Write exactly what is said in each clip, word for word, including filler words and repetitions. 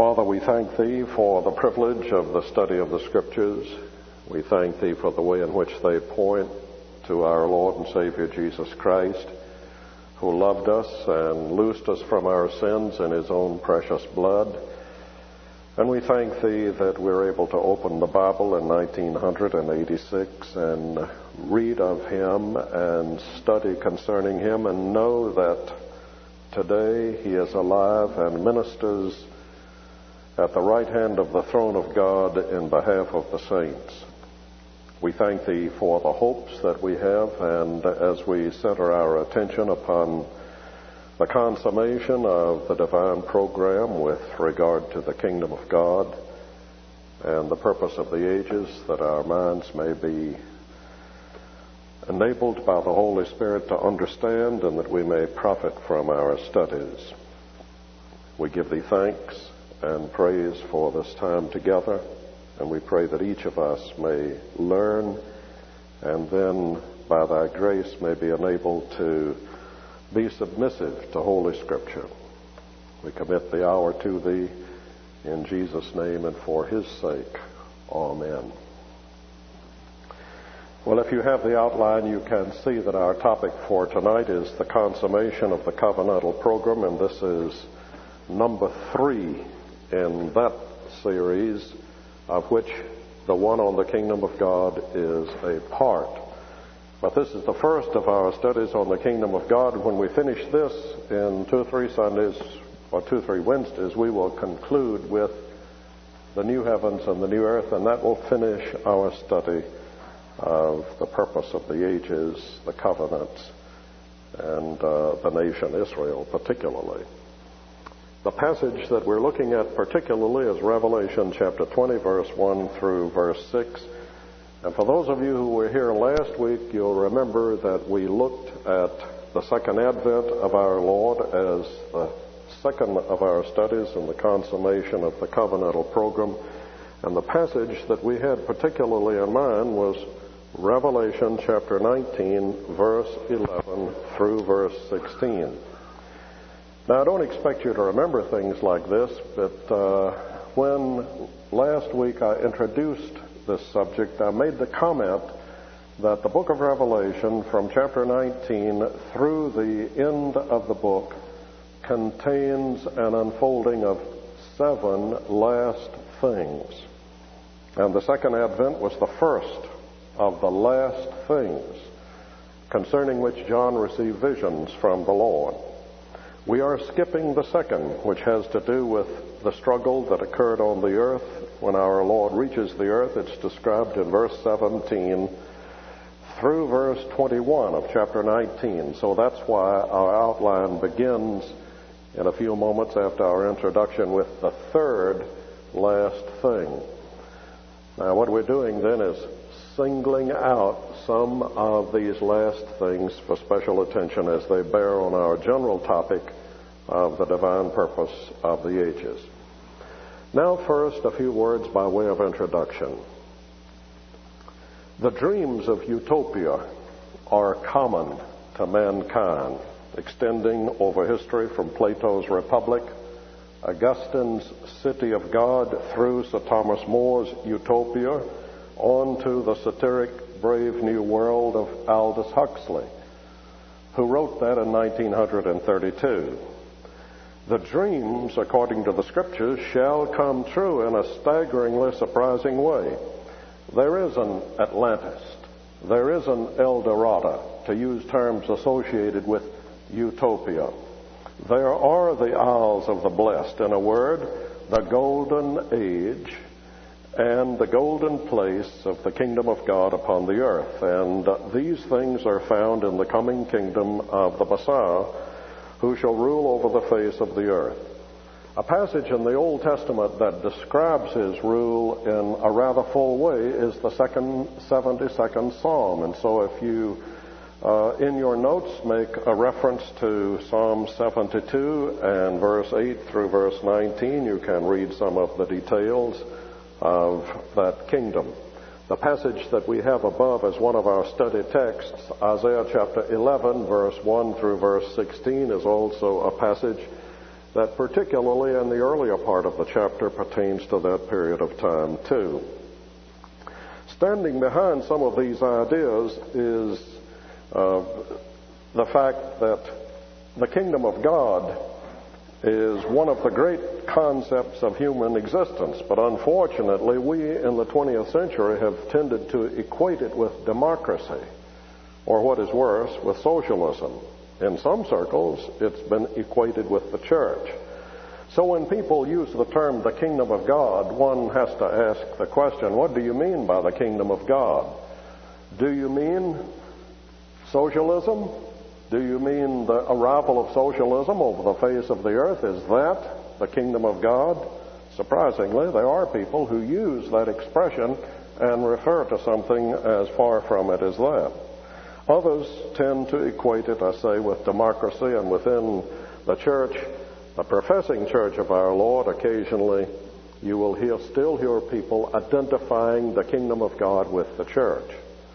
Father, we thank Thee for the privilege of the study of the Scriptures. We thank Thee for the way in which they point to our Lord and Savior Jesus Christ, who loved us and loosed us from our sins in His own precious blood. And we thank Thee that we're able to open the Bible in nineteen eighty-six and read of Him and study concerning Him and know that today He is alive and ministers at the right hand of the throne of God in behalf of the saints. We thank Thee for the hopes that we have, and as we center our attention upon the consummation of the divine program with regard to the kingdom of God and the purpose of the ages, that our minds may be enabled by the Holy Spirit to understand and that we may profit from our studies. We give Thee thanks and praise for this time together, and we pray that each of us may learn and then by Thy grace may be enabled to be submissive to Holy Scripture. We commit the hour to Thee in Jesus' name and for His sake. Amen. Well, if you have the outline, you can see that our topic for tonight is the consummation of the covenantal program, and this is number three in that series, of which the one on the kingdom of God is a part. But this is the first of our studies on the kingdom of God. When we finish this in two or three Sundays, or two or three Wednesdays, we will conclude with the new heavens and the new earth, and that will finish our study of the purpose of the ages, the covenants, and uh, the nation Israel particularly. The passage that we're looking at particularly is Revelation chapter twenty, verse one through verse six. And for those of you who were here last week, you'll remember that we looked at the second advent of our Lord as the second of our studies in the consummation of the covenantal program. And the passage that we had particularly in mind was Revelation chapter nineteen, verse eleven through verse sixteen. Now, I don't expect you to remember things like this, but uh, when last week I introduced this subject, I made the comment that the book of Revelation from chapter nineteen through the end of the book contains an unfolding of seven last things. And the second advent was the first of the last things concerning which John received visions from the Lord. We are skipping the second, which has to do with the struggle that occurred on the earth. When our Lord reaches the earth, it's described in verse seventeen through verse twenty-one of chapter nineteen. So that's why our outline begins in a few moments after our introduction with the third last thing. Now, what we're doing then is singling out some of these last things for special attention as they bear on our general topic of the divine purpose of the ages. Now, first, a few words by way of introduction. The dreams of utopia are common to mankind, extending over history from Plato's Republic, Augustine's City of God, through Sir Thomas More's Utopia, on to the satiric Brave New World of Aldous Huxley, who wrote that in nineteen thirty-two. The dreams, according to the Scriptures, shall come true in a staggeringly surprising way. There is an Atlantis. There is an El Dorado, to use terms associated with utopia. There are the Isles of the Blessed, in a word, the golden age and the golden place of the kingdom of God upon the earth. And uh, these things are found in the coming kingdom of the Messiah, who shall rule over the face of the earth. A passage in the Old Testament that describes His rule in a rather full way is the second seventy-second Psalm. And so if you, uh, in your notes, make a reference to Psalm seventy-two and verse eight through verse nineteen, you can read some of the details of that kingdom. The passage that we have above as one of our study texts, Isaiah chapter eleven, verse one through verse sixteen, is also a passage that particularly in the earlier part of the chapter pertains to that period of time too. Standing behind some of these ideas is uh, the fact that the kingdom of God is one of the great concepts of human existence, but unfortunately we in the twentieth century have tended to equate it with democracy, or what is worse, with socialism. In some circles, it's been equated with the church. So when people use the term the kingdom of God, one has to ask the question, what do you mean by the kingdom of God? Do you mean socialism? Do you mean the arrival of socialism over the face of the earth? Is that the kingdom of God? Surprisingly, there are people who use that expression and refer to something as far from it as that. Others tend to equate it, I say, with democracy, and within the church, the professing church of our Lord, occasionally you will hear, still hear people identifying the kingdom of God with the church.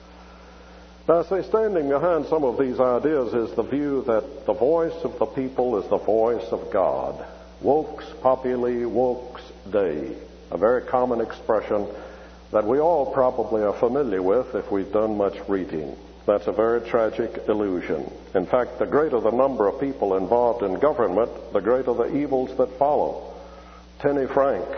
Now, I say, standing behind some of these ideas is the view that the voice of the people is the voice of God. Vox populi, vox Dei, a very common expression that we all probably are familiar with if we've done much reading. That's a very tragic illusion. In fact, the greater the number of people involved in government, the greater the evils that follow. Tenny Frank,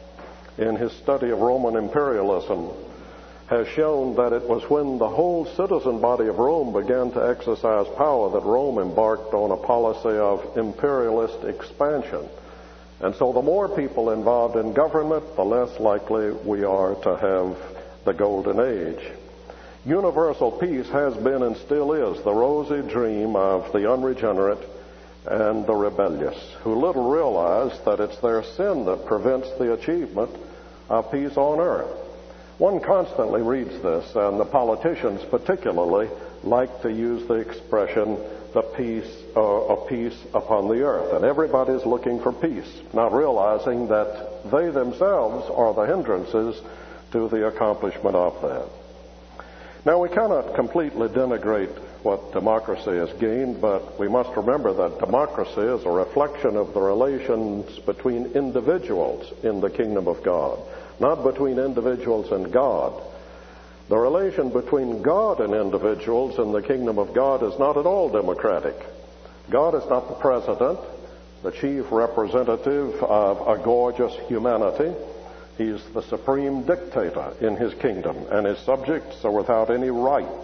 in his study of Roman imperialism, has shown that it was when the whole citizen body of Rome began to exercise power that Rome embarked on a policy of imperialist expansion. And so the more people involved in government, the less likely we are to have the golden age. Universal peace has been and still is the rosy dream of the unregenerate and the rebellious, who little realize that it's their sin that prevents the achievement of peace on earth. One constantly reads this, and the politicians particularly like to use the expression, the peace, uh, of peace upon the earth. And everybody's looking for peace, not realizing that they themselves are the hindrances to the accomplishment of that. Now, we cannot completely denigrate what democracy has gained, but we must remember that democracy is a reflection of the relations between individuals in the kingdom of God, not between individuals and God. The relation between God and individuals in the kingdom of God is not at all democratic. God is not the president, the chief representative of a gorgeous humanity. He's the supreme dictator in his kingdom, and his subjects are without any rights.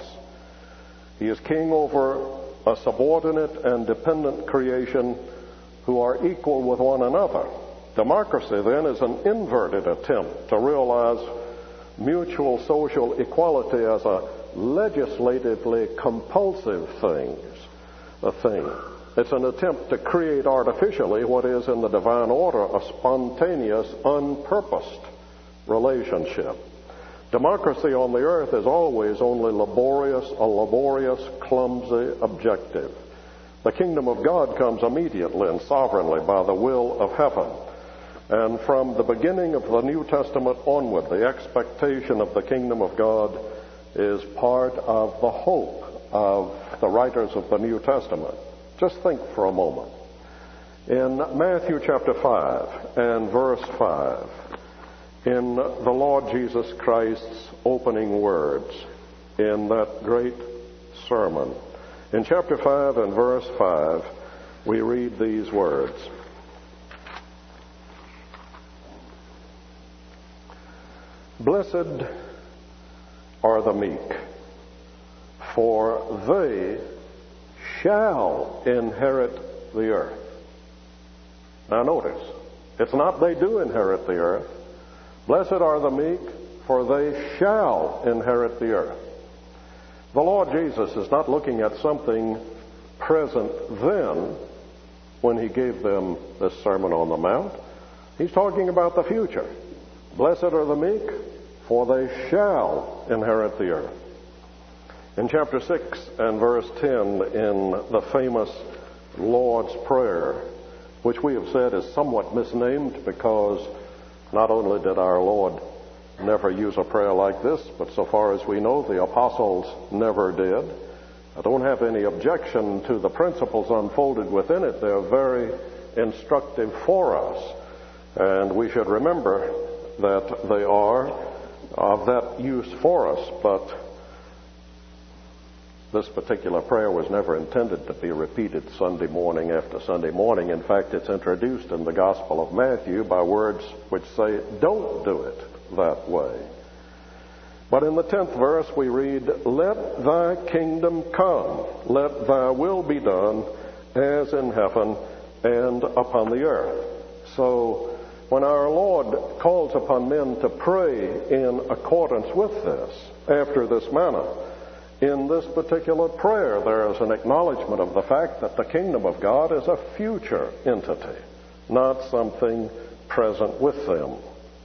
He is king over a subordinate and dependent creation who are equal with one another. Democracy, then, is an inverted attempt to realize mutual social equality as a legislatively compulsive thing. A thing. It's an attempt to create artificially what is in the divine order a spontaneous, unpurposed relationship. Democracy on the earth is always only laborious, a laborious, clumsy objective. The kingdom of God comes immediately and sovereignly by the will of heaven. And from the beginning of the New Testament onward, the expectation of the kingdom of God is part of the hope of the writers of the New Testament. Just think for a moment. In Matthew chapter five and verse five, in the Lord Jesus Christ's opening words, in that great sermon, in chapter five and verse five, we read these words. Blessed are the meek, for they shall inherit the earth. Now notice, it's not they do inherit the earth. Blessed are the meek, for they shall inherit the earth. The Lord Jesus is not looking at something present then when he gave them this Sermon on the Mount. He's talking about the future. Blessed are the meek, for they shall inherit the earth. In chapter six and verse ten, in the famous Lord's Prayer, which we have said is somewhat misnamed because not only did our Lord never use a prayer like this, but so far as we know, the apostles never did. I don't have any objection to the principles unfolded within it. They're very instructive for us. And we should remember that they are of that use for us. But this particular prayer was never intended to be repeated Sunday morning after Sunday morning. In fact, it's introduced in the Gospel of Matthew by words which say, don't do it that way. But in the tenth verse we read, let thy kingdom come, let thy will be done as in heaven and upon the earth. So when our Lord calls upon men to pray in accordance with this, after this manner, in this particular prayer there is an acknowledgement of the fact that the kingdom of God is a future entity, not something present with them.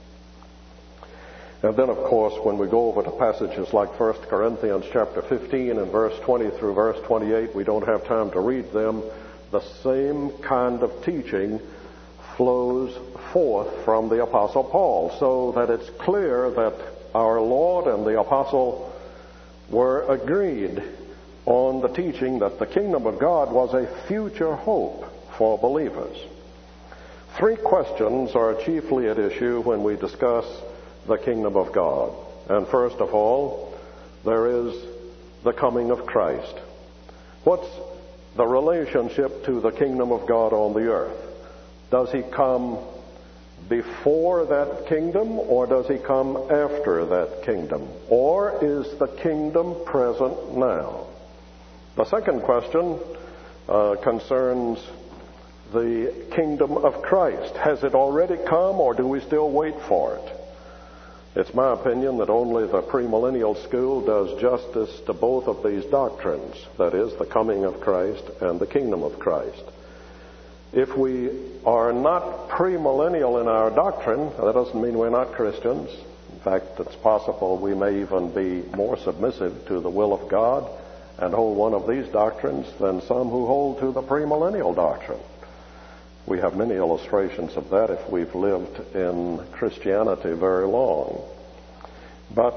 And then, of course, when we go over to passages like First Corinthians chapter fifteen and verse twenty through verse twenty-eight, we don't have time to read them. The same kind of teaching flows forth from the Apostle Paul, so that it's clear that our Lord and the Apostle were agreed on the teaching that the kingdom of God was a future hope for believers. Three questions are chiefly at issue when we discuss the kingdom of God. And first of all, there is the coming of Christ. What's the relationship to the kingdom of God on the earth? Does he come before that kingdom, or does he come after that kingdom? Or is the kingdom present now? The second question uh, concerns the kingdom of Christ. Has it already come, or do we still wait for it? It's my opinion that only the premillennial school does justice to both of these doctrines, that is, the coming of Christ and the kingdom of Christ. If we are not premillennial in our doctrine, that doesn't mean we're not Christians. In fact, it's possible we may even be more submissive to the will of God and hold one of these doctrines than some who hold to the premillennial doctrine. We have many illustrations of that if we've lived in Christianity very long. But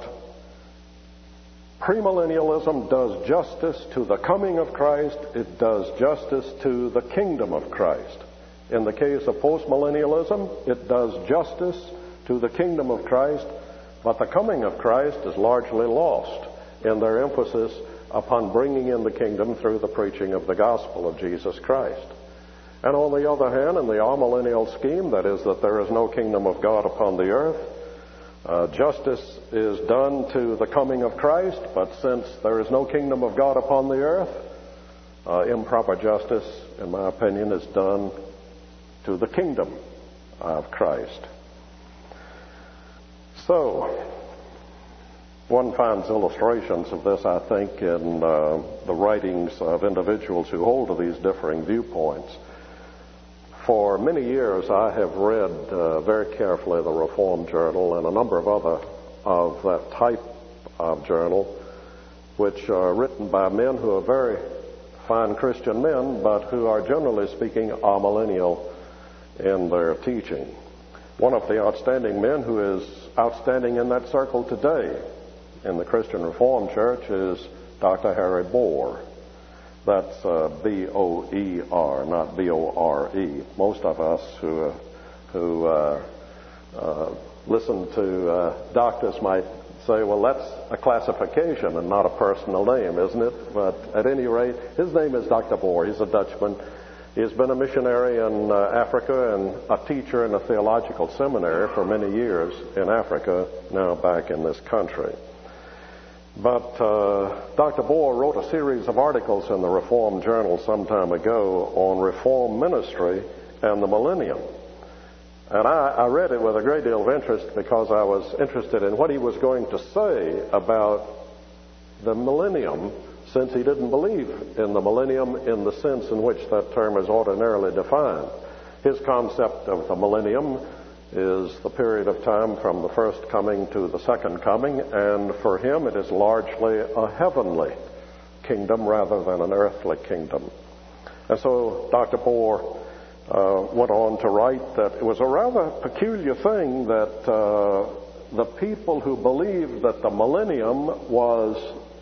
premillennialism does justice to the coming of Christ. It does justice to the kingdom of Christ. In the case of postmillennialism, it does justice to the kingdom of Christ, but the coming of Christ is largely lost in their emphasis upon bringing in the kingdom through the preaching of the gospel of Jesus Christ. And on the other hand, in the amillennial scheme, that is, that there is no kingdom of God upon the earth, uh, justice is done to the coming of Christ, but since there is no kingdom of God upon the earth, uh, improper justice, in my opinion, is done to the kingdom of Christ. So, one finds illustrations of this, I think, in uh, the writings of individuals who hold to these differing viewpoints. For many years, I have read uh, very carefully the Reform Journal and a number of other of that type of journal, which are written by men who are very fine Christian men, but who are generally speaking amillennial in their teaching. One of the outstanding men who is outstanding in that circle today in the Christian Reformed Church is Doctor Harry Boer. That's uh, B O E R, not B O R E. Most of us who uh, who uh, uh, listen to uh, doctors might say, well, that's a classification and not a personal name, isn't it? But at any rate, his name is Doctor Boer. He's a Dutchman. He's been a missionary in uh, Africa and a teacher in a theological seminary for many years in Africa, now back in this country. But uh, Doctor Boer wrote a series of articles in the Reform Journal some time ago on reform ministry and the millennium. And I, I read it with a great deal of interest because I was interested in what he was going to say about the millennium, since he didn't believe in the millennium in the sense in which that term is ordinarily defined. His concept of the millennium is the period of time from the first coming to the second coming, and for him it is largely a heavenly kingdom rather than an earthly kingdom. And so Doctor Boer uh, went on to write that it was a rather peculiar thing that uh, the people who believed that the millennium was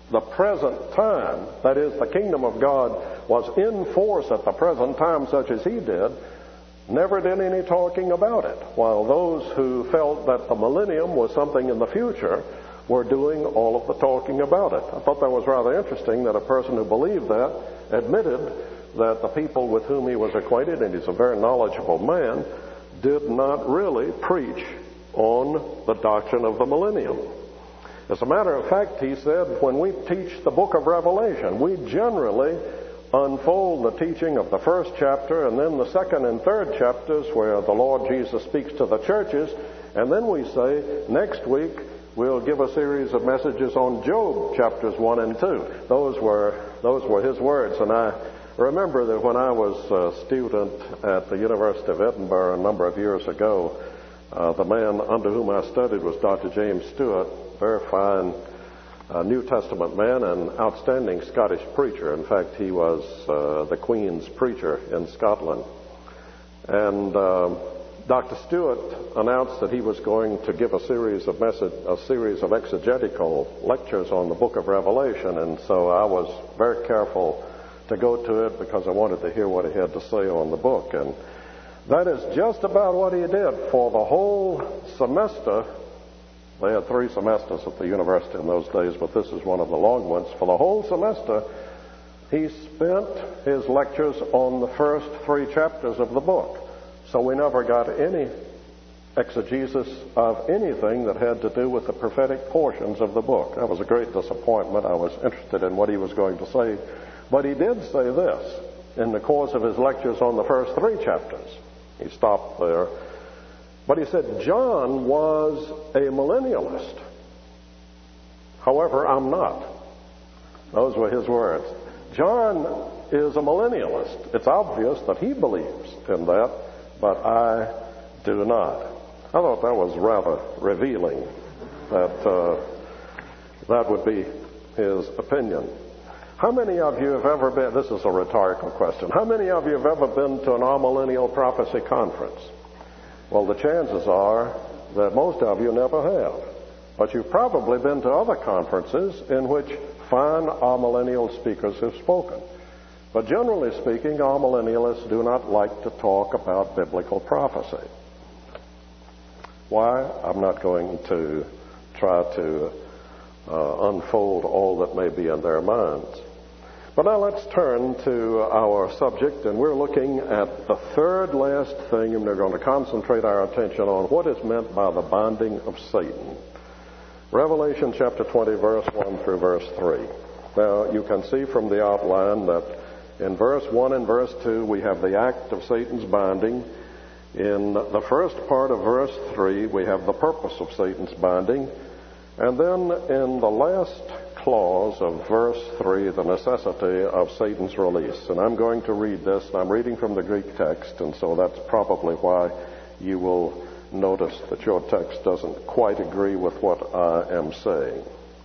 the present time, that is, the kingdom of God was in force at the present time, such as he did, never did any talking about it, while those who felt that the millennium was something in the future were doing all of the talking about it. I thought that was rather interesting that a person who believed that admitted that the people with whom he was acquainted, and he's a very knowledgeable man, did not really preach on the doctrine of the millennium. As a matter of fact, he said, when we teach the book of Revelation, we generally unfold the teaching of the first chapter and then the second and third chapters where the Lord Jesus speaks to the churches, and then we say, next week we'll give a series of messages on Job chapters one and two. Those were, those were his words, and I remember that when I was a student at the University of Edinburgh a number of years ago, uh, the man under whom I studied was Doctor James Stewart, very fine uh, New Testament man and outstanding Scottish preacher. In fact, he was uh, the Queen's preacher in Scotland. And uh, Doctor Stewart announced that he was going to give a series of message, a series of exegetical lectures on the book of Revelation, and so I was very careful to go to it because I wanted to hear what he had to say on the book. And that is just about what he did for the whole semester. They had three semesters at the university in those days, but this is one of the long ones. For the whole semester, he spent his lectures on the first three chapters of the book. So we never got any exegesis of anything that had to do with the prophetic portions of the book. That was a great disappointment. I was interested in what he was going to say. But he did say this in the course of his lectures on the first three chapters. He stopped there. But he said, John was a millennialist. However, I'm not. Those were his words. John is a millennialist. It's obvious that he believes in that, but I do not. I thought that was rather revealing, that uh, that would be his opinion. How many of you have ever been, this is a rhetorical question, how many of you have ever been to an amillennial prophecy conference? Well, the chances are that most of you never have. But you've probably been to other conferences in which fine amillennial speakers have spoken. But generally speaking, amillennialists do not like to talk about biblical prophecy. Why? I'm not going to try to uh, unfold all that may be in their minds. But now let's turn to our subject, and we're looking at the third last thing, and we're going to concentrate our attention on what is meant by the binding of Satan. Revelation chapter twenty, verse one through verse three. Now, you can see from the outline that in verse one and verse two, we have the act of Satan's binding. In the first part of verse three, we have the purpose of Satan's binding. And then in the last clause of verse three, the necessity of Satan's release. And I'm going to read this, and I'm reading from the Greek text, and so that's probably why you will notice that your text doesn't quite agree with what I am saying.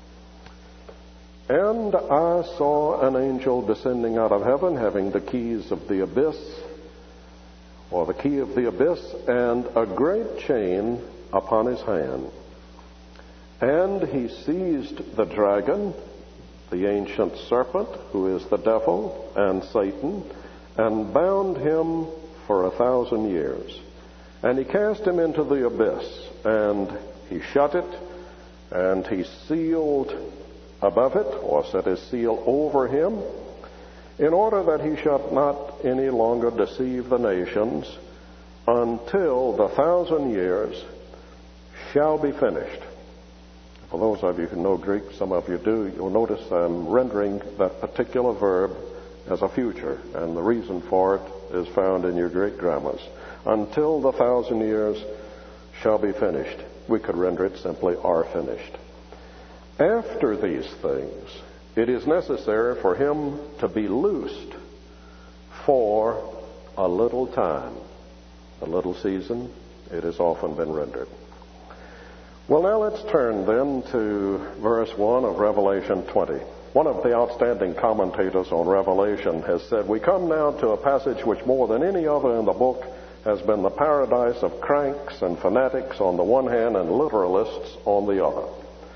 And I saw an angel descending out of heaven, having the keys of the abyss, or the key of the abyss, and a great chain upon his hand. And he seized the dragon, the ancient serpent, who is the devil and Satan, and bound him for a thousand years. And he cast him into the abyss, and he shut it, and he sealed above it, or set his seal over him, in order that he should not any longer deceive the nations until the thousand years shall be finished. For those of you who know Greek, some of you do, you'll notice I'm rendering that particular verb as a future, and the reason for it is found in your Greek grammars. Until the thousand years shall be finished. We could render it simply are finished. After these things, it is necessary for him to be loosed for a little time. A little season, it has often been rendered. Well, now let's turn then to verse one of Revelation twenty. One of the outstanding commentators on Revelation has said, we come now to a passage which more than any other in the book has been the paradise of cranks and fanatics on the one hand and literalists on the other.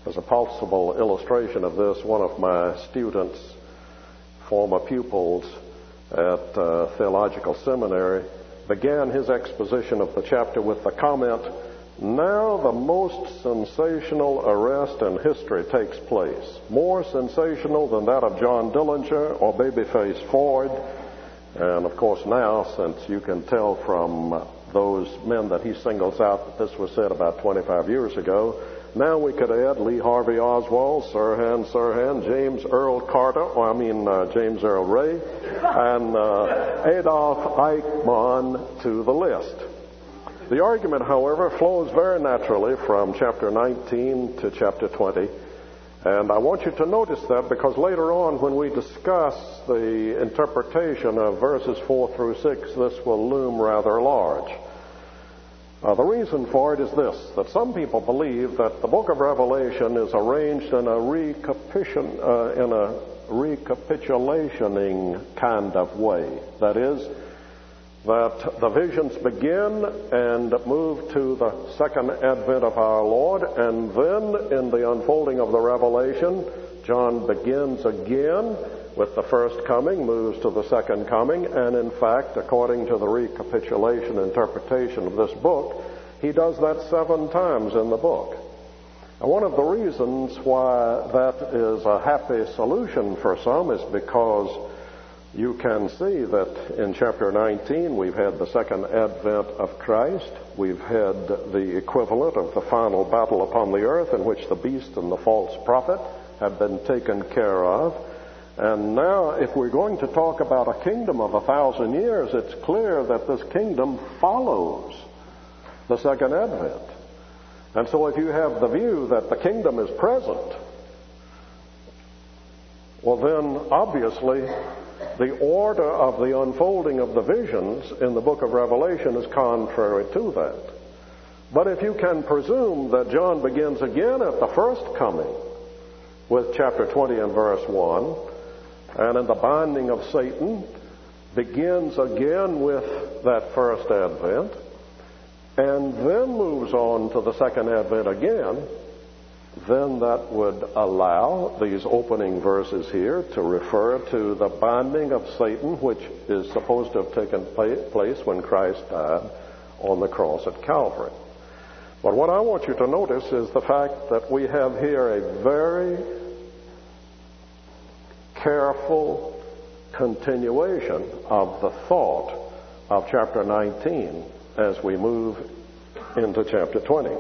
As a possible illustration of this, one of my students, former pupils at uh, Theological Seminary, began his exposition of the chapter with the comment, "Now the most sensational arrest in history takes place, more sensational than that of John Dillinger or Babyface Ford." And of course now, since you can tell from those men that he singles out that this was said about twenty-five years ago, now we could add Lee Harvey Oswald, Sirhan Sirhan, James Earl Carter, or I mean uh, James Earl Ray, and uh, Adolf Eichmann to the list. The argument, however, flows very naturally from chapter nineteen to chapter twenty. And I want you to notice that because later on when we discuss the interpretation of verses four through six, this will loom rather large. Uh, the reason for it is this, that some people believe that the book of Revelation is arranged in a, recapitulation, uh, in a recapitulationing kind of way. That is, that the visions begin and move to the second advent of our Lord, and then in the unfolding of the revelation, John begins again with the first coming, moves to the second coming, and in fact, according to the recapitulation interpretation of this book, he does that seven times in the book. And one of the reasons why that is a happy solution for some is because you can see that in chapter nineteen we've had the second advent of Christ. We've had the equivalent of the final battle upon the earth in which the beast and the false prophet have been taken care of. And now if we're going to talk about a kingdom of a thousand years, it's clear that this kingdom follows the second advent. And so if you have the view that the kingdom is present, well then obviously the order of the unfolding of the visions in the book of Revelation is contrary to that. But if you can presume that John begins again at the first coming with chapter twenty and verse one, and in the binding of Satan begins again with that first advent, and then moves on to the second advent again, then that would allow these opening verses here to refer to the binding of Satan, which is supposed to have taken place when Christ died on the cross at Calvary. But what I want you to notice is the fact that we have here a very careful continuation of the thought of chapter nineteen as we move into chapter twenty.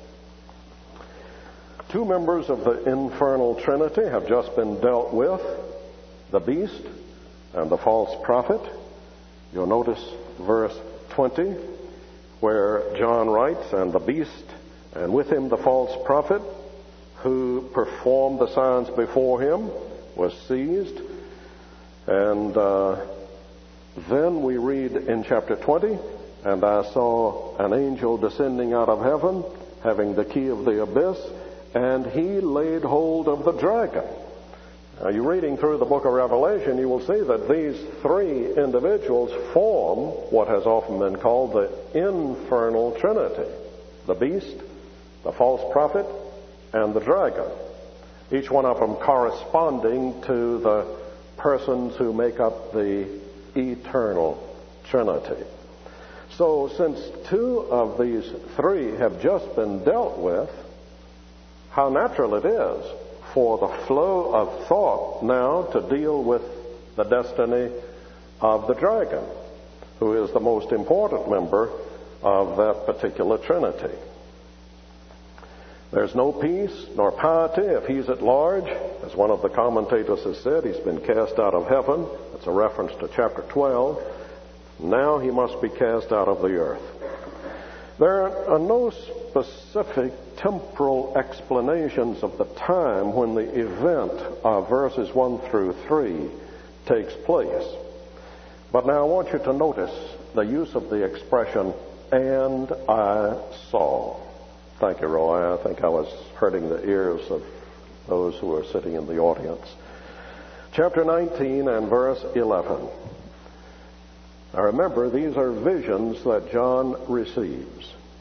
Two members of the infernal trinity have just been dealt with, the beast and the false prophet. You'll notice verse twenty, where John writes, "And the beast, and with him the false prophet, who performed the signs before him, was seized." And uh, then we read in chapter twenty, "And I saw an angel descending out of heaven, having the key of the abyss, and he laid hold of the dragon." Now, you're reading through the book of Revelation, you will see that these three individuals form what has often been called the infernal trinity: the beast, the false prophet, and the dragon. Each one of them corresponding to the persons who make up the eternal trinity. So, since two of these three have just been dealt with, how natural it is for the flow of thought now to deal with the destiny of the dragon, who is the most important member of that particular trinity. There's no peace nor piety if he's at large. As one of the commentators has said, he's been cast out of heaven. That's a reference to chapter twelve. Now he must be cast out of the earth. There are no specific temporal explanations of the time when the event of verses one through three takes place. But now I want you to notice the use of the expression, "and I saw." Thank you, Roy. I think I was hurting the ears of those who are sitting in the audience. Chapter nineteen and verse eleven. Now remember, these are visions that John receives.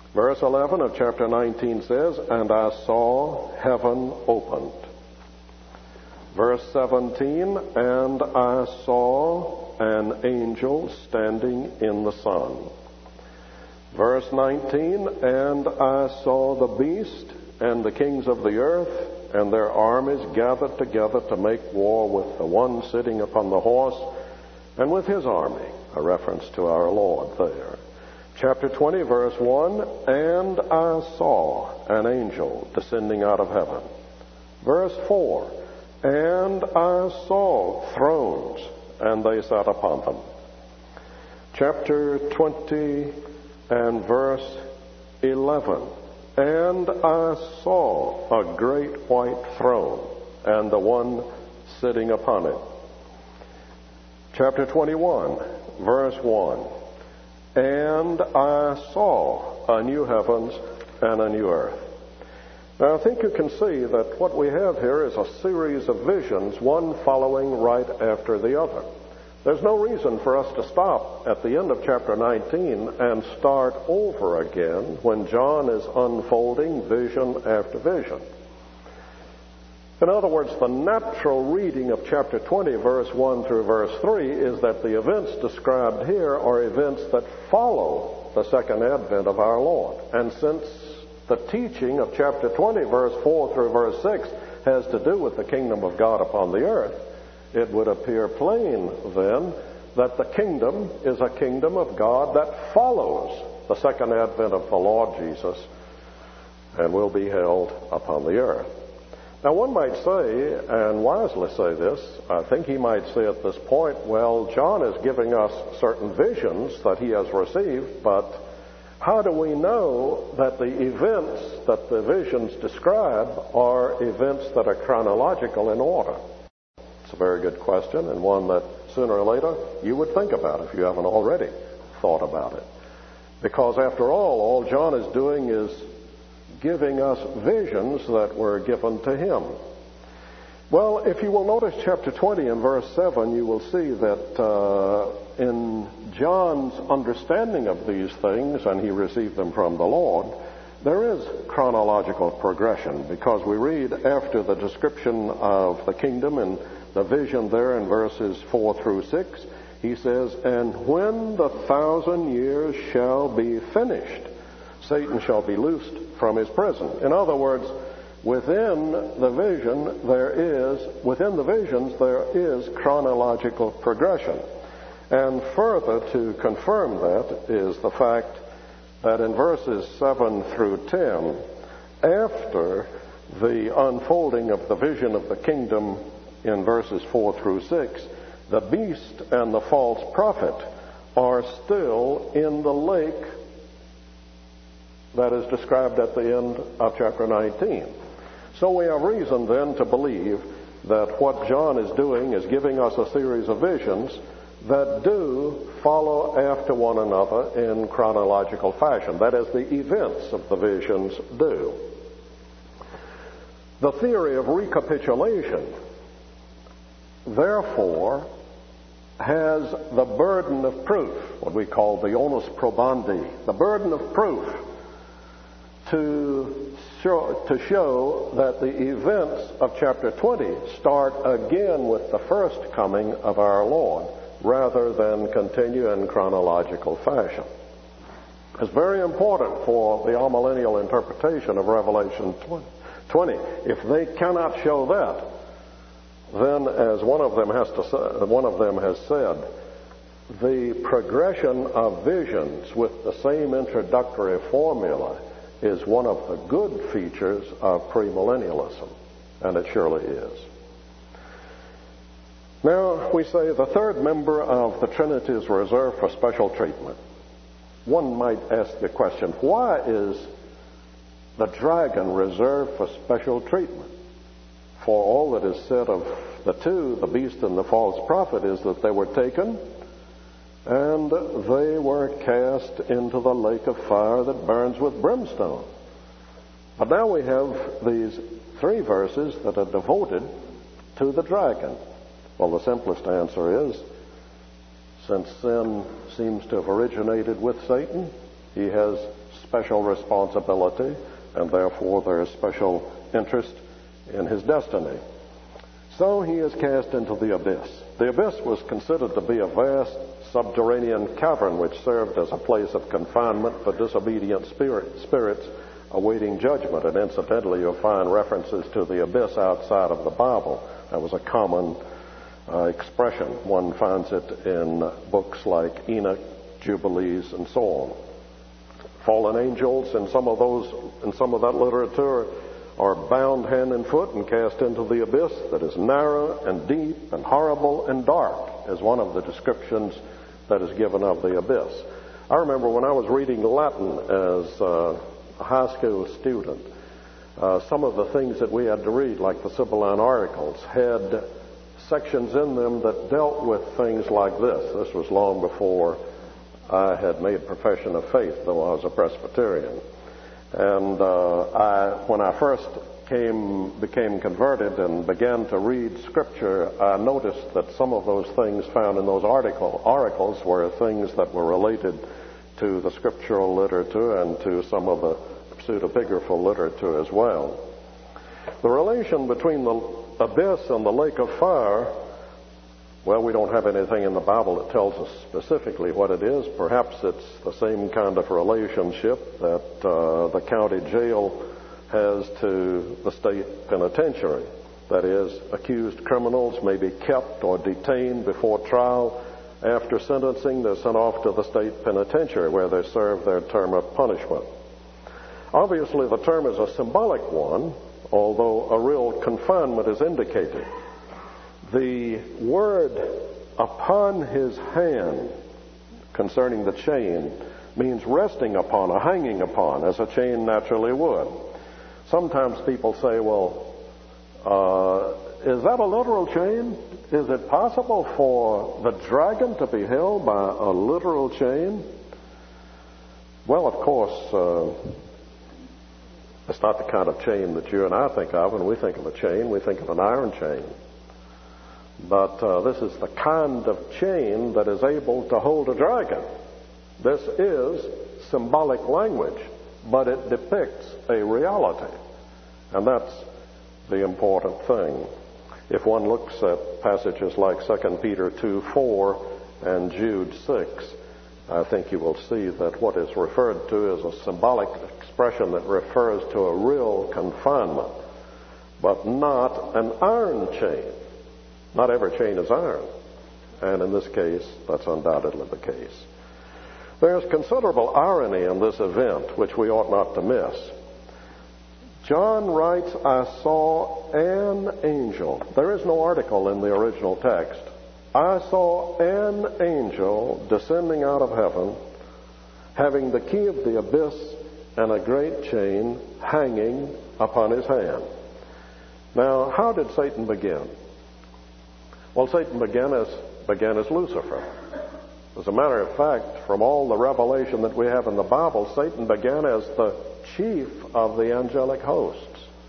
Verse eleven of chapter nineteen says, "And I saw heaven opened." Verse seventeen, "And I saw an angel standing in the sun." Verse nineteen, "And I saw the beast and the kings of the earth and their armies gathered together to make war with the one sitting upon the horse and with his army," a reference to our Lord there. Chapter twenty, verse one, "And I saw an angel descending out of heaven." Verse four, "And I saw thrones, and they sat upon them." Chapter twenty and verse eleven, "And I saw a great white throne, and the one sitting upon it." Chapter twenty-one, verse one, "And I saw a new heavens and a new earth." Now, I think you can see that what we have here is a series of visions, one following right after the other. There's no reason for us to stop at the end of chapter nineteen and start over again when John is unfolding vision after vision. In other words, the natural reading of chapter twenty, verse one through verse three, is that the events described here are events that follow the second advent of our Lord. And since the teaching of chapter twenty, verse four through verse six, has to do with the kingdom of God upon the earth, it would appear plain then that the kingdom is a kingdom of God that follows the second advent of the Lord Jesus and will be held upon the earth. Now, one might say, and wisely say this, I think he might say at this point, well, John is giving us certain visions that he has received, but how do we know that the events that the visions describe are events that are chronological in order? It's a very good question, and one that sooner or later you would think about if you haven't already thought about it. Because after all, all John is doing is giving us visions that were given to him. Well, if you will notice chapter twenty and verse seven, you will see that uh, in John's understanding of these things, and he received them from the Lord, there is chronological progression, because we read after the description of the kingdom and the vision there in verses four through six, he says, "And when the thousand years shall be finished, Satan shall be loosed from his prison." In other words, within the vision there is, within the visions there is chronological progression. And further to confirm that is the fact that in verses seven through ten, after the unfolding of the vision of the kingdom in verses four through six, the beast and the false prophet are still in the lake that is described at the end of chapter nineteen. So we have reason then to believe that what John is doing is giving us a series of visions that do follow after one another in chronological fashion. That is, the events of the visions do. The theory of recapitulation, therefore, has the burden of proof, what we call the onus probandi, the burden of proof to show, to show that the events of chapter twenty start again with the first coming of our Lord, rather than continue in chronological fashion. It's very important for the amillennial interpretation of Revelation twenty. If they cannot show that, then, as one of them has to say, one of them has said, the progression of visions with the same introductory formula is one of the good features of premillennialism, and it surely is. Now, we say the third member of the Trinity is reserved for special treatment. One might ask the question, why is the dragon reserved for special treatment? For all that is said of the two, the beast and the false prophet, is that they were taken and they were cast into the lake of fire that burns with brimstone. But now we have these three verses that are devoted to the dragon. Well, the simplest answer is, since sin seems to have originated with Satan, he has special responsibility, and therefore there is special interest in his destiny. So he is cast into the abyss. The abyss was considered to be a vast subterranean cavern which served as a place of confinement for disobedient spirit, spirits awaiting judgment. And incidentally, you'll find references to the abyss outside of the Bible. That was a common uh, expression. One finds it in books like Enoch, Jubilees, and so on. Fallen angels in some of those, in some of that literature, are bound hand and foot and cast into the abyss that is narrow and deep and horrible and dark, is one of the descriptions that is given of the abyss. I remember when I was reading Latin as uh, a high school student, uh, some of the things that we had to read, like the Sibylline Articles, had sections in them that dealt with things like this. This was long before I had made profession of faith, though I was a Presbyterian. And uh, I, when I first came, became converted and began to read Scripture, I noticed that some of those things found in those article, oracles were things that were related to the scriptural literature and to some of the pseudepigraphal literature as well. The relation between the abyss and the lake of fire, well, we don't have anything in the Bible that tells us specifically what it is. Perhaps it's the same kind of relationship that uh, the county jail has to the state penitentiary. That is, accused criminals may be kept or detained before trial. After sentencing, they're sent off to the state penitentiary where they serve their term of punishment. Obviously, the term is a symbolic one, although a real confinement is indicated. The word upon his hand concerning the chain means resting upon or hanging upon, as a chain naturally would. Sometimes people say, well, uh, is that a literal chain? Is it possible for the dragon to be held by a literal chain? Well, of course, uh, it's not the kind of chain that you and I think of. When we think of a chain, we think of an iron chain. But uh, this is the kind of chain that is able to hold a dragon. This is symbolic language, but it depicts a reality. And that's the important thing. If one looks at passages like Second Peter two four and Jude six, I think you will see that what is referred to is a symbolic expression that refers to a real confinement, but not an iron chain. Not every chain is iron, and in this case, that's undoubtedly the case. There's considerable irony in this event, which we ought not to miss. John writes, I saw an angel. There is no article in the original text. I saw an angel descending out of heaven, having the key of the abyss and a great chain hanging upon his hand. Now, how did Satan begin? Well, Satan began as, began as Lucifer. As a matter of fact, from all the revelation that we have in the Bible, Satan began as the chief of the angelic hosts.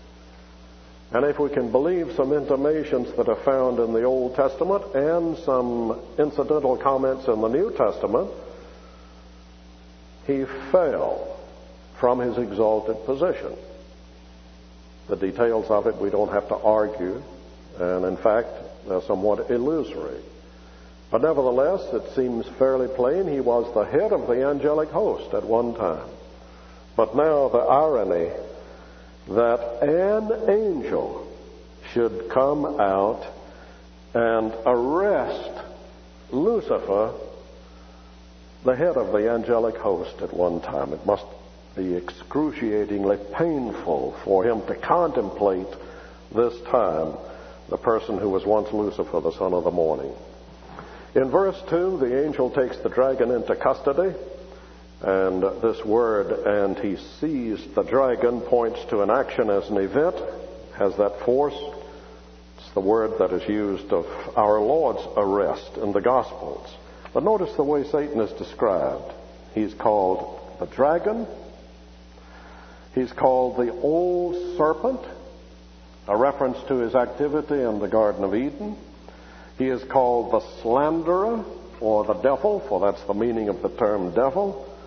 And if we can believe some intimations that are found in the Old Testament and some incidental comments in the New Testament, he fell from his exalted position. The details of it we don't have to argue, and in fact, they're somewhat illusory. But nevertheless, it seems fairly plain he was the head of the angelic host at one time. But now the irony that an angel should come out and arrest Lucifer, the head of the angelic host at one time. It must be excruciatingly painful for him to contemplate this time the person who was once Lucifer, the son of the morning. In verse two, the angel takes the dragon into custody, and this word, and he seized the dragon, points to an action as an event, has that force. It's the word that is used of our Lord's arrest in the Gospels. But notice the way Satan is described. He's called the dragon. He's called the old serpent, a reference to his activity in the Garden of Eden. He is called the slanderer, or the devil, for that's the meaning of the term devil.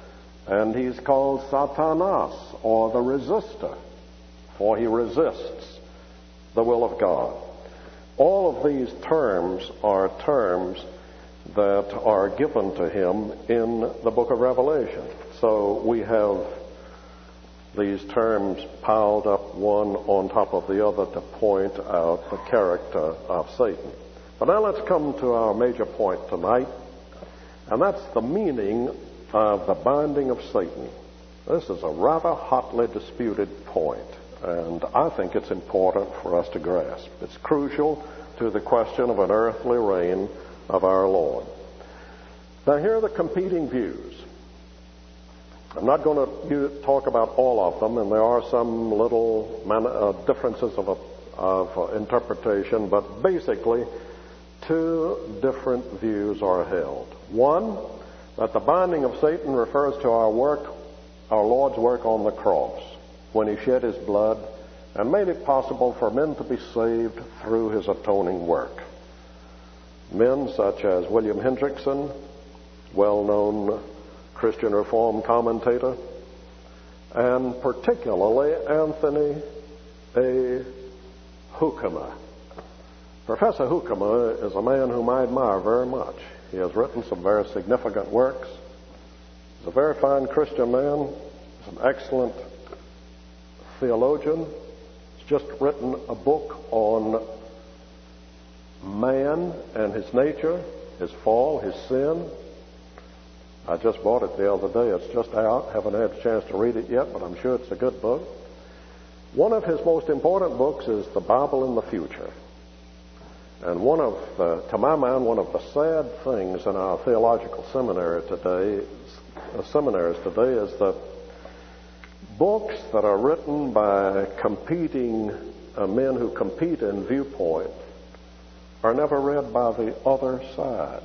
And he's called Satanas, or the resistor, for he resists the will of God. All of these terms are terms that are given to him in the book of Revelation. So we have these terms piled up one on top of the other to point out the character of Satan. But now let's come to our major point tonight, and that's the meaning of the binding of Satan. This is a rather hotly disputed point, and I think it's important for us to grasp. It's crucial to the question of an earthly reign of our Lord. Now, here are the competing views. I'm not going to talk about all of them, and there are some little man- uh, differences of, a, of uh, interpretation, but basically, two different views are held. One, that the binding of Satan refers to our work, our Lord's work on the cross, when he shed his blood and made it possible for men to be saved through his atoning work. Men such as William Hendrickson, well-known Christian Reform commentator, and particularly Anthony A. Hoekema. Professor Hoekema is a man whom I admire very much. He has written some very significant works. He's a very fine Christian man. He's an excellent theologian. He's just written a book on man and his nature, his fall, his sin. I just bought it the other day. It's just out. Haven't had a chance to read it yet, but I'm sure it's a good book. One of his most important books is The Bible in the Future. And one of, the, to my mind, one of the sad things in our theological seminary today, uh, seminaries today, is that books that are written by competing uh, men who compete in viewpoint are never read by the other side.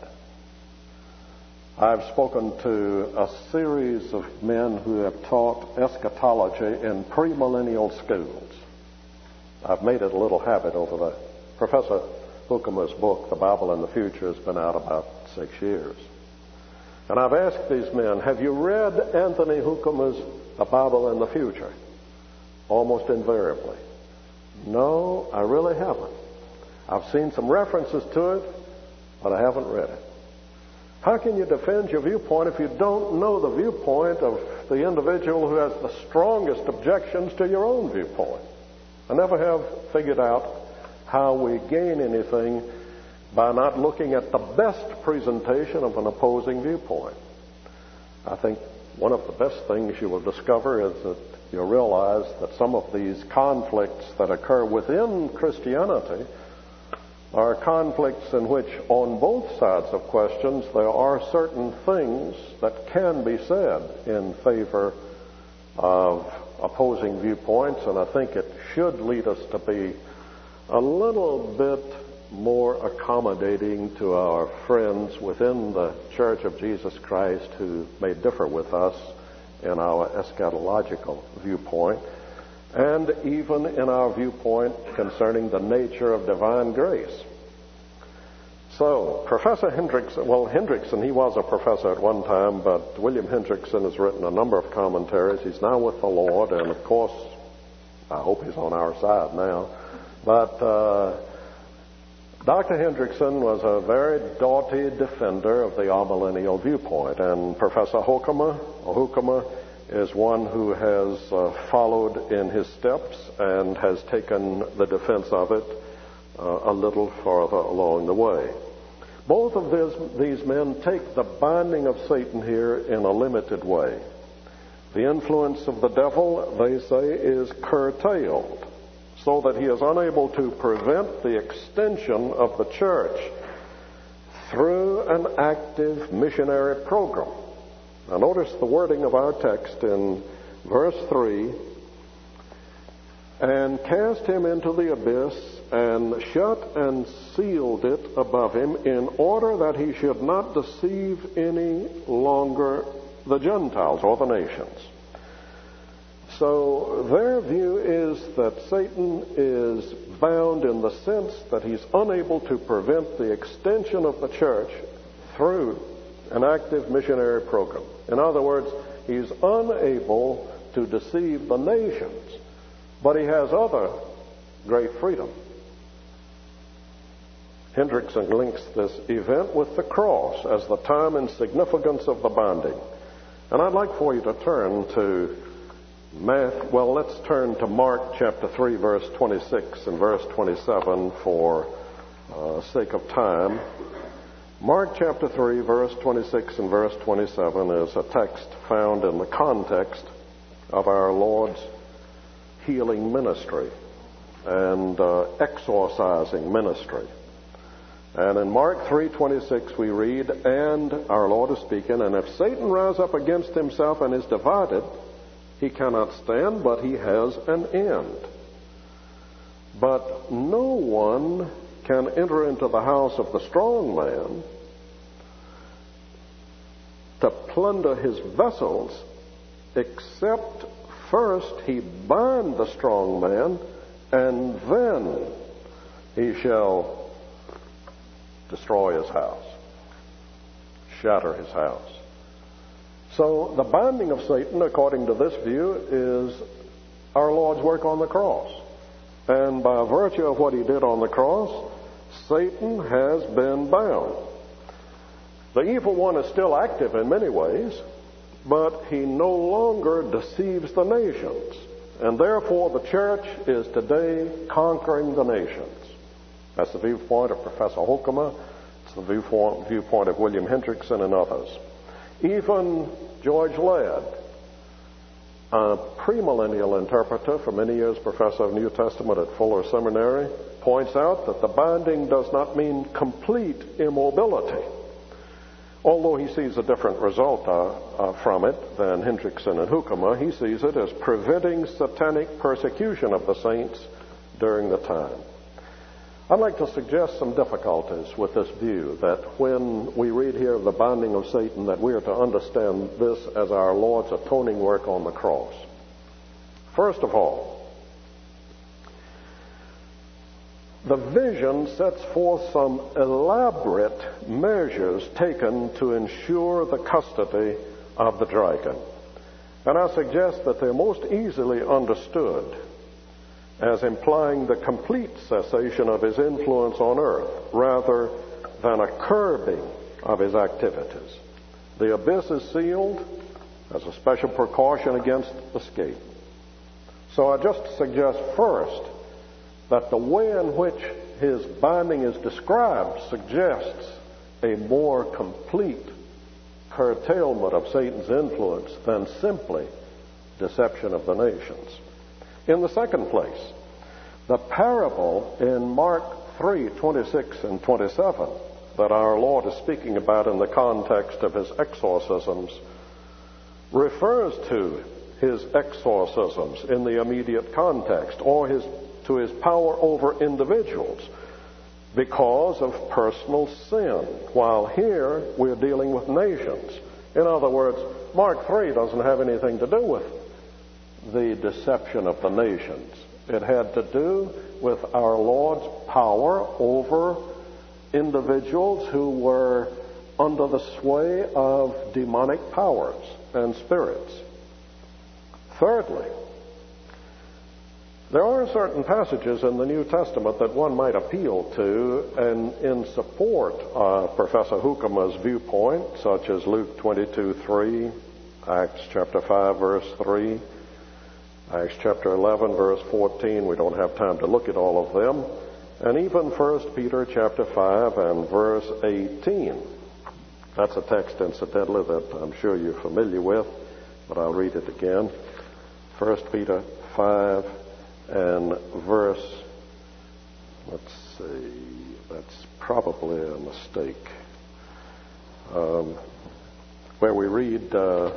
I've spoken to a series of men who have taught eschatology in premillennial schools. I've made it a little habit over the Professor Hoekema's book, The Bible in the Future, has been out about six years. And I've asked these men, have you read Anthony Hoekema's The Bible in the Future? Almost invariably. No, I really haven't. I've seen some references to it, but I haven't read it. How can you defend your viewpoint if you don't know the viewpoint of the individual who has the strongest objections to your own viewpoint? I never have figured out how we gain anything by not looking at the best presentation of an opposing viewpoint. I think one of the best things you will discover is that you'll realize that some of these conflicts that occur within Christianity are conflicts in which on both sides of questions there are certain things that can be said in favor of opposing viewpoints, and I think it should lead us to be a little bit more accommodating to our friends within the Church of Jesus Christ who may differ with us in our eschatological viewpoint, and even in our viewpoint concerning the nature of divine grace. So, Professor Hendrickson, well, Hendrickson, he was a professor at one time, but William Hendrickson has written a number of commentaries. He's now with the Lord, and of course, I hope he's on our side now. But uh, Doctor Hendrickson was a very doughty defender of the amillennial viewpoint, and Professor Hoekema, Hoekema is one who has uh, followed in his steps and has taken the defense of it uh, a little farther along the way. Both of this, these men take the binding of Satan here in a limited way. The influence of the devil, they say, is curtailed, so that he is unable to prevent the extension of the church through an active missionary program. Now notice the wording of our text in verse three. And cast him into the abyss, and shut and sealed it above him, in order that he should not deceive any longer the Gentiles or the nations. So their view is that Satan is bound in the sense that he's unable to prevent the extension of the church through an active missionary program. In other words, He's unable to deceive the nations, but he has other great freedom. Hendrickson links this event with the cross as the time and significance of the binding. And I'd like for you to turn to Math, well, let's turn to Mark chapter three, verse twenty-six and verse twenty-seven for uh, sake of time. Mark chapter three, verse twenty-six and verse twenty-seven is a text found in the context of our Lord's healing ministry and uh, exorcising ministry. And in Mark three twenty-six we read, and our Lord is speaking, and if Satan rise up against himself and is divided, he cannot stand, but he has an end. But no one can enter into the house of the strong man to plunder his vessels, except first he bind the strong man, and then he shall destroy his house, shatter his house. So the binding of Satan, according to this view, is our Lord's work on the cross. And by virtue of what he did on the cross, Satan has been bound. The evil one is still active in many ways, but he no longer deceives the nations. And therefore the church is today conquering the nations. That's the viewpoint of Professor Hoekema. It's the viewpoint of William Hendrickson and others. Even George Ladd, a premillennial interpreter, for many years professor of New Testament at Fuller Seminary, points out that the binding does not mean complete immobility. Although he sees a different result uh, uh, from it than Hendrickson and Hoekema, he sees it as preventing satanic persecution of the saints during the time. I'd like to suggest some difficulties with this view, that when we read here of the binding of Satan, that we are to understand this as our Lord's atoning work on the cross. First of all, the vision sets forth some elaborate measures taken to ensure the custody of the dragon. And I suggest that they're most easily understood as implying the complete cessation of his influence on earth rather than a curbing of his activities. The abyss is sealed as a special precaution against escape. So I just suggest first that the way in which his binding is described suggests a more complete curtailment of Satan's influence than simply deception of the nations. In the second place, the parable in Mark three twenty-six and twenty-seven that our Lord is speaking about in the context of his exorcisms refers to his exorcisms in the immediate context, or his to his power over individuals because of personal sin, while here we're dealing with nations. In other words, Mark three doesn't have anything to do with the deception of the nations. It had to do with our Lord's power over individuals who were under the sway of demonic powers and spirits. Thirdly, there are certain passages in the New Testament that one might appeal to and in support of Professor Hoekema's viewpoint, such as Luke twenty-two three, Acts chapter five verse three, Acts chapter eleven verse fourteen. We don't have time to look at all of them. And even First Peter chapter five and verse eighteen. That's a text, incidentally, that I'm sure you're familiar with, but I'll read it again. First Peter five and verse, let's see, that's probably a mistake, um, where we read, uh,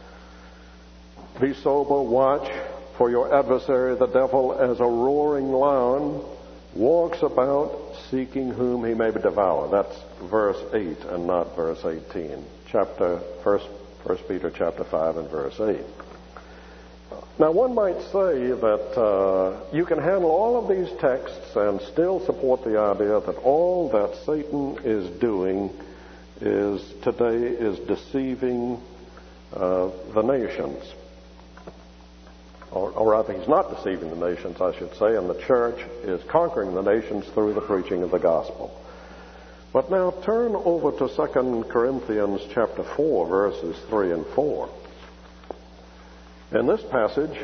be sober, watch, for your adversary the devil, as a roaring lion, walks about seeking whom he may devour. That's verse eight and not verse eighteen. Chapter first, First Peter chapter five and verse eight. Now, one might say that uh, you can handle all of these texts and still support the idea that all that Satan is doing is today is deceiving uh, the nations. Or, or rather, he's not deceiving the nations, I should say, and the church is conquering the nations through the preaching of the gospel. But now turn over to Second Corinthians chapter four, verses three and four. In this passage,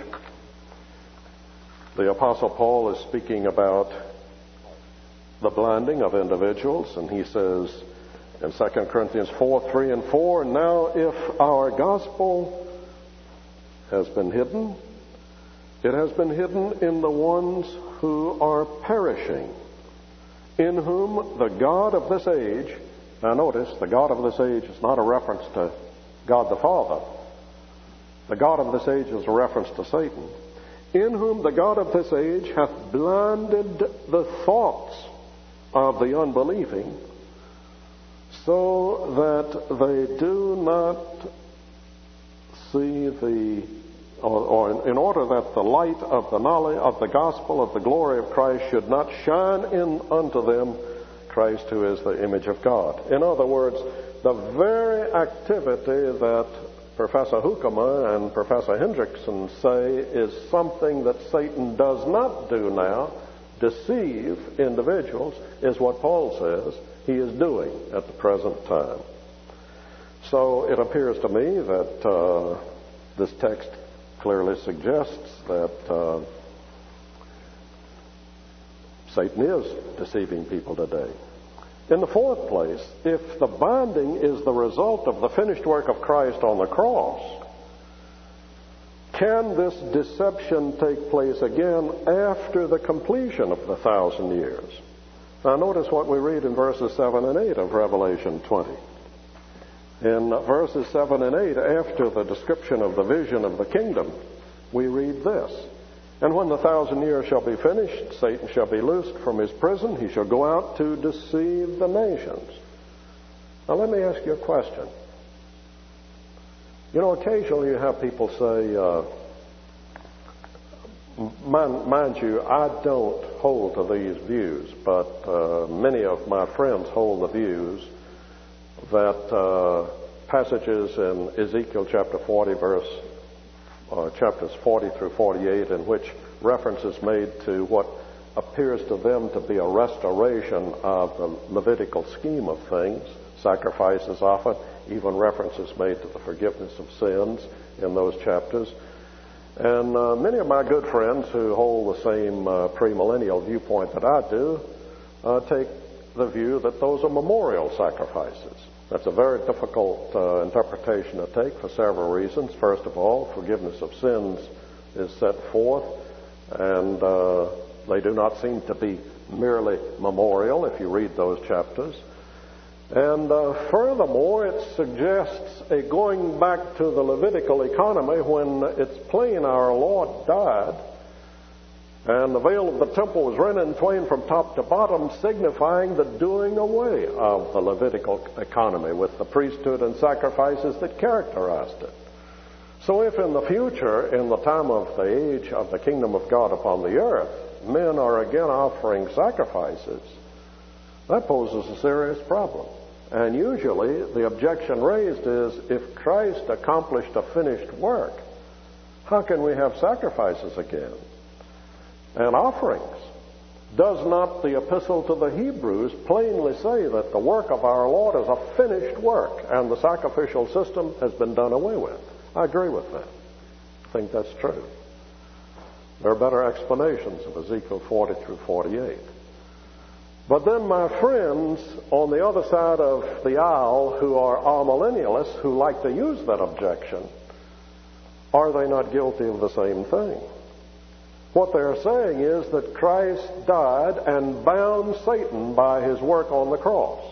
the Apostle Paul is speaking about the blinding of individuals, and he says in Second Corinthians four, three and four, "Now if our gospel has been hidden, it has been hidden in the ones who are perishing, in whom the God of this age," now notice, the God of this age is not a reference to God the Father. The God of this age is a reference to Satan. "In whom the God of this age hath blinded the thoughts of the unbelieving, so that they do not see the, or, or in order that the light of the knowledge of the gospel of the glory of Christ should not shine in unto them Christ who is the image of God." In other words, the very activity that Professor Hoekema and Professor Hendrickson say is something that Satan does not do now, deceive individuals, is what Paul says he is doing at the present time. So it appears to me that uh, this text clearly suggests that uh, Satan is deceiving people today. In the fourth place, if the binding is the result of the finished work of Christ on the cross, can this deception take place again after the completion of the thousand years? Now notice what we read in verses seven and eight of Revelation twenty. In verses seven and eight, after the description of the vision of the kingdom, we read this: "And when the thousand years shall be finished, Satan shall be loosed from his prison. He shall go out to deceive the nations." Now let me ask you a question. You know, occasionally you have people say, uh, mind, mind you, I don't hold to these views, but uh, many of my friends hold the views that uh, passages in Ezekiel chapter forty, verse uh, chapters forty through forty-eight, in which reference is made to what appears to them to be a restoration of the Levitical scheme of things, sacrifices offered, even references made to the forgiveness of sins in those chapters. And uh, many of my good friends who hold the same uh, premillennial viewpoint that I do uh, take the view that those are memorial sacrifices. That's a very difficult uh, interpretation to take for several reasons. First of all, forgiveness of sins is set forth, and uh, they do not seem to be merely memorial if you read those chapters. And uh, furthermore, it suggests a going back to the Levitical economy when it's plain our Lord died and the veil of the temple was rent in twain from top to bottom, signifying the doing away of the Levitical economy with the priesthood and sacrifices that characterized it. So if in the future, in the time of the age of the kingdom of God upon the earth, men are again offering sacrifices, that poses a serious problem. And usually the objection raised is, if Christ accomplished a finished work, how can we have sacrifices again and offerings? Does not the epistle to the Hebrews plainly say that the work of our Lord is a finished work and the sacrificial system has been done away with? I agree with that. I think that's true. There are better explanations of Ezekiel forty through forty-eight. But then my friends on the other side of the aisle who are amillennialists, who like to use that objection, are they not guilty of the same thing? What they're saying is that Christ died and bound Satan by his work on the cross.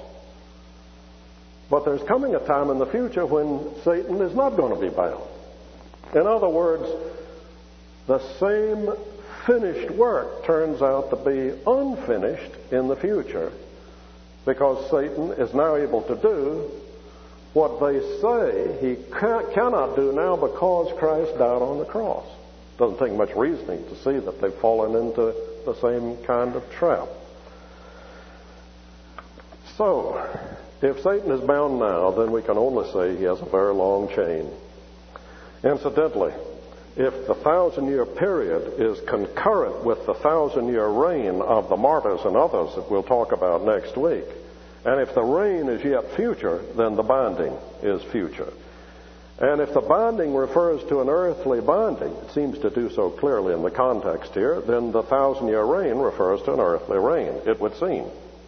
But there's coming a time in the future when Satan is not going to be bound. In other words, the same finished work turns out to be unfinished in the future, because Satan is now able to do what they say he cannot do now because Christ died on the cross. Doesn't take much reasoning to see that they've fallen into the same kind of trap. So, if Satan is bound now, then we can only say he has a very long chain Incidentally, if the thousand-year period is concurrent with the thousand-year reign of the martyrs and others that we'll talk about next week, and if the reign is yet future, then the binding is future. And if the binding refers to an earthly binding, it seems to do so clearly in the context here, then the thousand-year reign refers to an earthly reign, it would seem.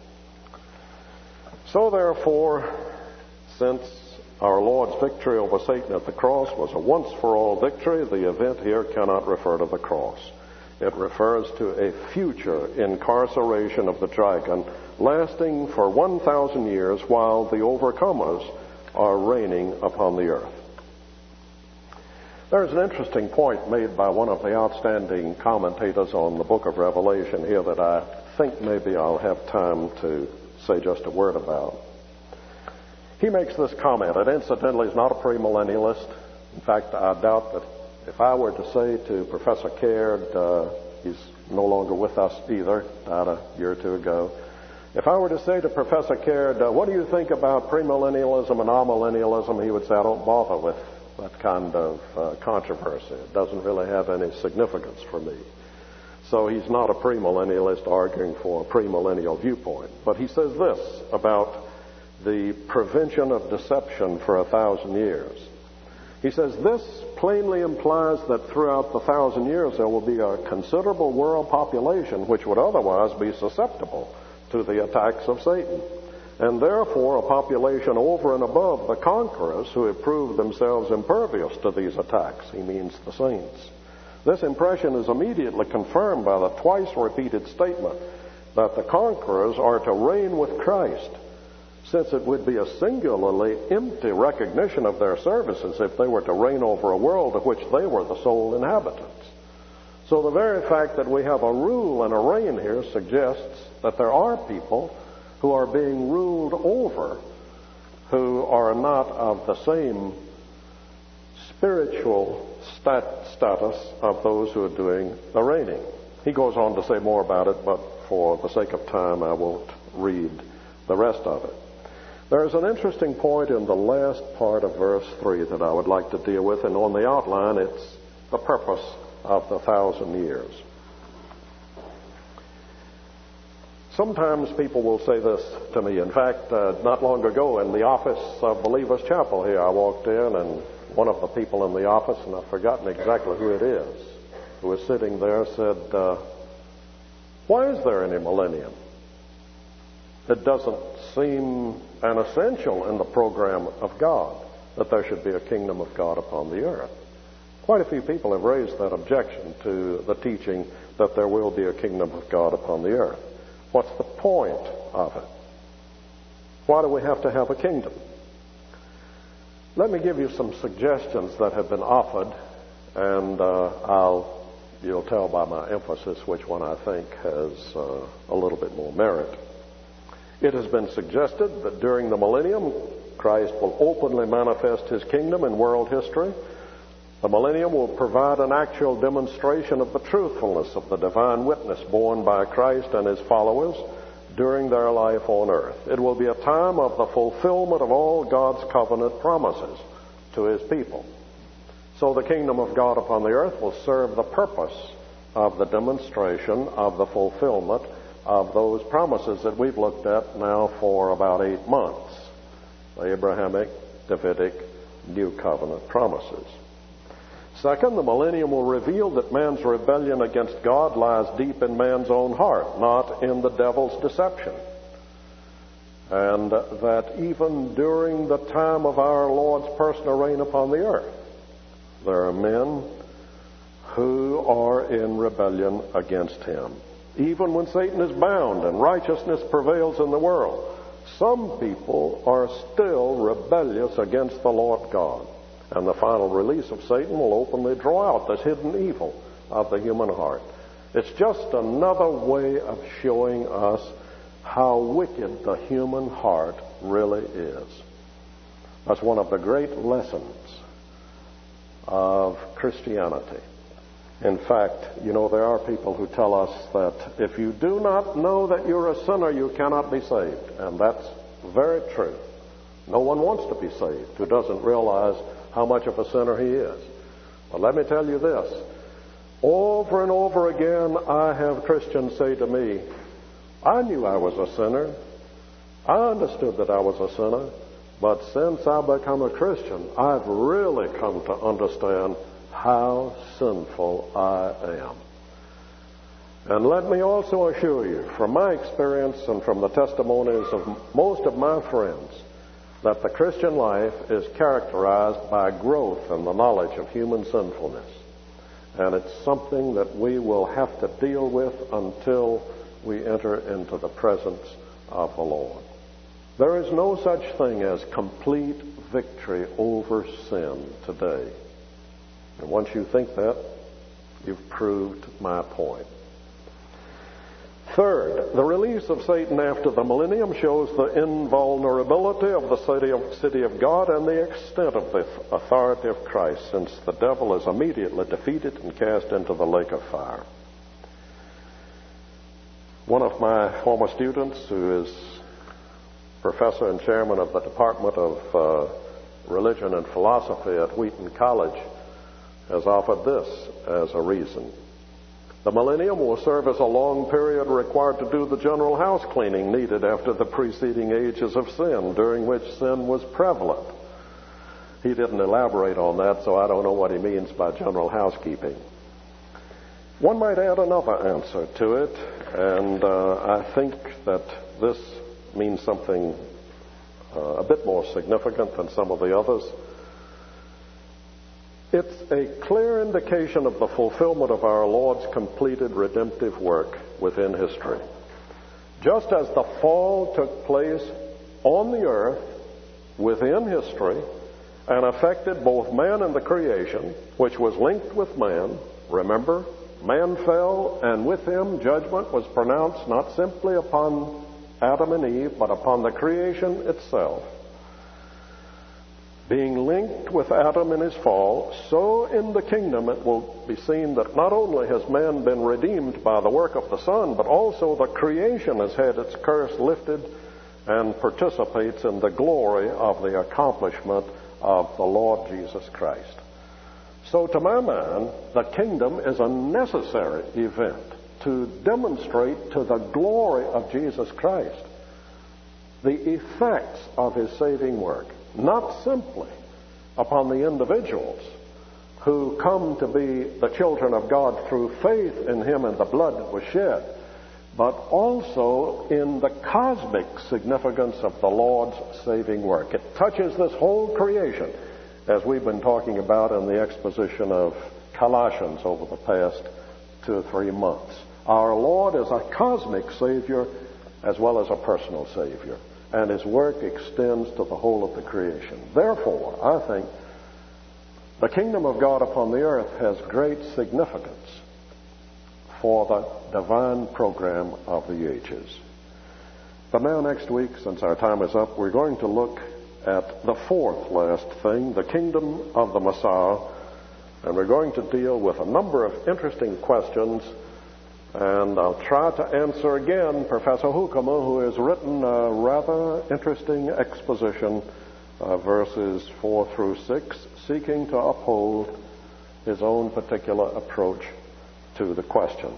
So therefore, since our Lord's victory over Satan at the cross was a once-for-all victory, the event here cannot refer to the cross. It refers to a future incarceration of the dragon lasting for one thousand years while the overcomers are reigning upon the earth. There's an interesting point made by one of the outstanding commentators on the book of Revelation here that I think maybe I'll have time to say just a word about. He makes this comment, and incidentally is not a premillennialist. In fact, I doubt that if I were to say to Professor Caird, uh, he's no longer with us either, died a year or two ago. If I were to say to Professor Caird, uh, what do you think about premillennialism and amillennialism, he would say, I don't bother with that kind of uh, controversy. It doesn't really have any significance for me. So he's not a premillennialist arguing for a premillennial viewpoint. But he says this about the prevention of deception for a thousand years. He says, this plainly implies that throughout the thousand years there will be a considerable world population which would otherwise be susceptible to the attacks of Satan, and therefore a population over and above the conquerors who have proved themselves impervious to these attacks. He means the saints. This impression is immediately confirmed by the twice repeated statement that the conquerors are to reign with Christ, since it would be a singularly empty recognition of their services if they were to reign over a world of which they were the sole inhabitants. So the very fact that we have a rule and a reign here suggests that there are people who are being ruled over who are not of the same spiritual stat- status of those who are doing the reigning. He goes on to say more about it, but for the sake of time I won't read the rest of it. There's an interesting point in the last part of verse three that I would like to deal with, and on the outline it's the purpose of the thousand years. Sometimes people will say this to me. In fact, uh, not long ago in the office of Believers Chapel here, I walked in and one of the people in the office, and I've forgotten exactly who it is, who was sitting there said, uh, why is there any millennium? It doesn't seem an essential in the program of God that there should be a kingdom of God upon the earth. Quite a few people have raised that objection to the teaching that there will be a kingdom of God upon the earth. What's the point of it? Why do we have to have a kingdom? Let me give you some suggestions that have been offered, and uh, I'll, you'll tell by my emphasis which one I think has uh, a little bit more merit. It has been suggested that during the millennium, Christ will openly manifest his kingdom in world history. The millennium will provide an actual demonstration of the truthfulness of the divine witness borne by Christ and his followers during their life on earth. It will be a time of the fulfillment of all God's covenant promises to his people. So the kingdom of God upon the earth will serve the purpose of the demonstration of the fulfillment of those promises that we've looked at now for about eight months. The Abrahamic, Davidic, New Covenant promises. Second, the millennium will reveal that man's rebellion against God lies deep in man's own heart, not in the devil's deception. And that even during the time of our Lord's personal reign upon the earth, there are men who are in rebellion against him. Even when Satan is bound and righteousness prevails in the world, some people are still rebellious against the Lord God. And the final release of Satan will openly draw out this hidden evil of the human heart. It's just another way of showing us how wicked the human heart really is. That's one of the great lessons of Christianity. In fact, you know, there are people who tell us that if you do not know that you're a sinner, you cannot be saved. And that's very true. No one wants to be saved who doesn't realize how much of a sinner he is. But let me tell you this. Over and over again, I have Christians say to me, I knew I was a sinner. I understood that I was a sinner. But since I've become a Christian, I've really come to understand how sinful I am. And let me also assure you, from my experience and from the testimonies of most of my friends, that the Christian life is characterized by growth in the knowledge of human sinfulness. And it's something that we will have to deal with until we enter into the presence of the Lord. There is no such thing as complete victory over sin today. And once you think that, you've proved my point. Third, the release of Satan after the millennium shows the invulnerability of the city of, city of God and the extent of the authority of Christ, since the devil is immediately defeated and cast into the lake of fire. One of my former students, who is professor and chairman of the Department of uh, Religion and Philosophy at Wheaton College, has offered this as a reason. The millennium will serve as a long period required to do the general house cleaning needed after the preceding ages of sin, during which sin was prevalent. He didn't elaborate on that, so I don't know what he means by general housekeeping. One might add another answer to it, and uh, I think that this means something uh, a bit more significant than some of the others. It's a clear indication of the fulfillment of our Lord's completed redemptive work within history. Just as the fall took place on the earth within history and affected both man and the creation, which was linked with man, remember, man fell, and with him judgment was pronounced not simply upon Adam and Eve, but upon the creation itself. Being linked with Adam in his fall, so in the kingdom it will be seen that not only has man been redeemed by the work of the Son, but also the creation has had its curse lifted and participates in the glory of the accomplishment of the Lord Jesus Christ. So to my mind, the kingdom is a necessary event to demonstrate to the glory of Jesus Christ the effects of his saving work. Not simply upon the individuals who come to be the children of God through faith in him and the blood that was shed, but also in the cosmic significance of the Lord's saving work. It touches this whole creation, as we've been talking about in the exposition of Colossians over the past two or three months. Our Lord is a cosmic Savior as well as a personal Savior, and his work extends to the whole of the creation. Therefore, I think the kingdom of God upon the earth has great significance for the divine program of the ages. But now next week, since our time is up, we're going to look at the fourth last thing, the kingdom of the Messiah, and we're going to deal with a number of interesting questions. And I'll try to answer again Professor Hoekema, who has written a rather interesting exposition, uh, verses four through six, seeking to uphold his own particular approach to the question.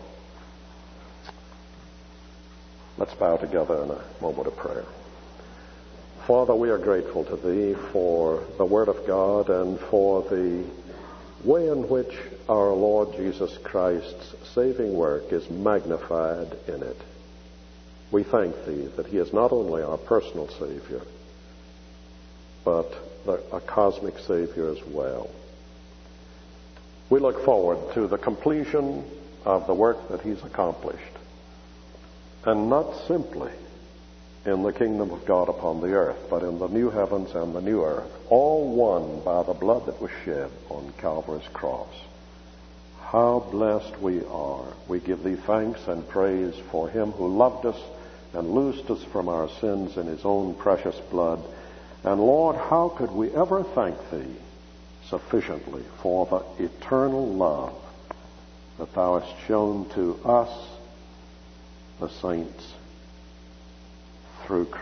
Let's bow together in a moment of prayer. Father, we are grateful to Thee for the Word of God and for the way in which our Lord Jesus Christ's saving work is magnified in it. We thank Thee that He is not only our personal Savior, but a cosmic Savior as well. We look forward to the completion of the work that He's accomplished, and not simply in the kingdom of God upon the earth, but in the new heavens and the new earth, all won by the blood that was shed on Calvary's cross. How blessed we are. We give Thee thanks and praise for Him who loved us and loosed us from our sins in His own precious blood. And Lord, how could we ever thank Thee sufficiently for the eternal love that Thou hast shown to us, the saints, through Christ.